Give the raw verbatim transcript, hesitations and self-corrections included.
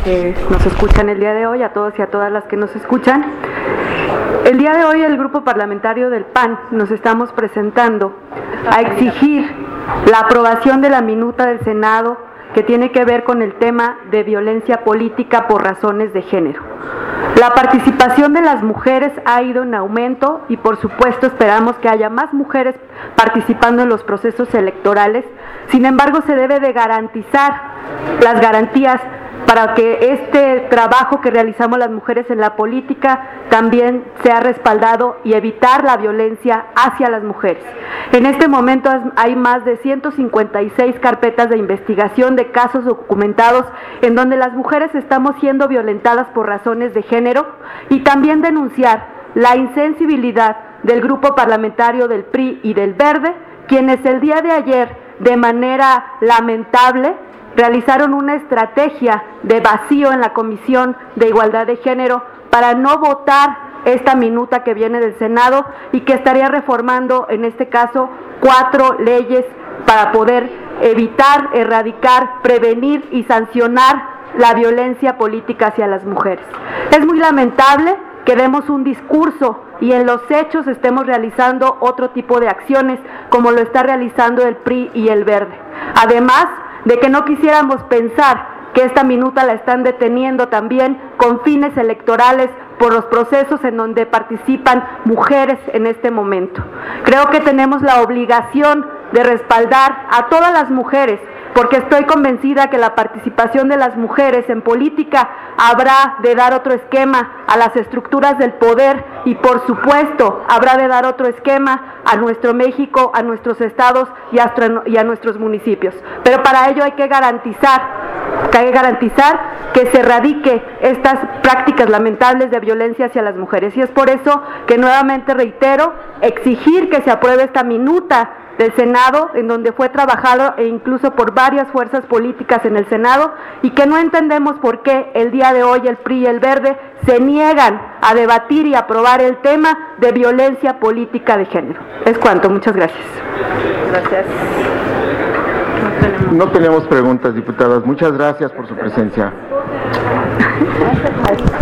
que nos escuchan el día de hoy, a todos y a todas las que nos escuchan. El día de hoy el Grupo Parlamentario del P A N nos estamos presentando a exigir la aprobación de la minuta del Senado que tiene que ver con el tema de violencia política por razones de género. La participación de las mujeres ha ido en aumento y por supuesto esperamos que haya más mujeres participando en los procesos electorales. Sin embargo, se debe de garantizar las garantías para que este trabajo que realizamos las mujeres en la política también sea respaldado y evitar la violencia hacia las mujeres. En este momento hay más de ciento cincuenta y seis carpetas de investigación de casos documentados en donde las mujeres estamos siendo violentadas por razones de género, y también denunciar la insensibilidad del grupo parlamentario del P R I y del Verde, quienes el día de ayer, de manera lamentable, realizaron una estrategia de vacío en la Comisión de Igualdad de Género para no votar esta minuta que viene del Senado y que estaría reformando, en este caso, cuatro leyes para poder evitar, erradicar, prevenir y sancionar la violencia política hacia las mujeres. Es muy lamentable que demos un discurso y en los hechos estemos realizando otro tipo de acciones como lo está realizando el P R I y el Verde. Además de que no quisiéramos pensar que esta minuta la están deteniendo también con fines electorales por los procesos en donde participan mujeres en este momento. Creo que tenemos la obligación de respaldar a todas las mujeres, porque estoy convencida que la participación de las mujeres en política habrá de dar otro esquema a las estructuras del poder y, por supuesto, habrá de dar otro esquema a nuestro México, a nuestros estados y a, y a nuestros municipios. Pero para ello hay que garantizar, que hay que garantizar que se erradique estas prácticas lamentables de violencia hacia las mujeres. Y es por eso que nuevamente reitero, exigir que se apruebe esta minuta del Senado, en donde fue trabajado e incluso por varias fuerzas políticas en el Senado, y que no entendemos por qué el día de hoy el P R I y el Verde se niegan a debatir y aprobar el tema de violencia política de género. Es cuanto, muchas gracias. Gracias. No tenemos preguntas, diputadas. Muchas gracias por su presencia.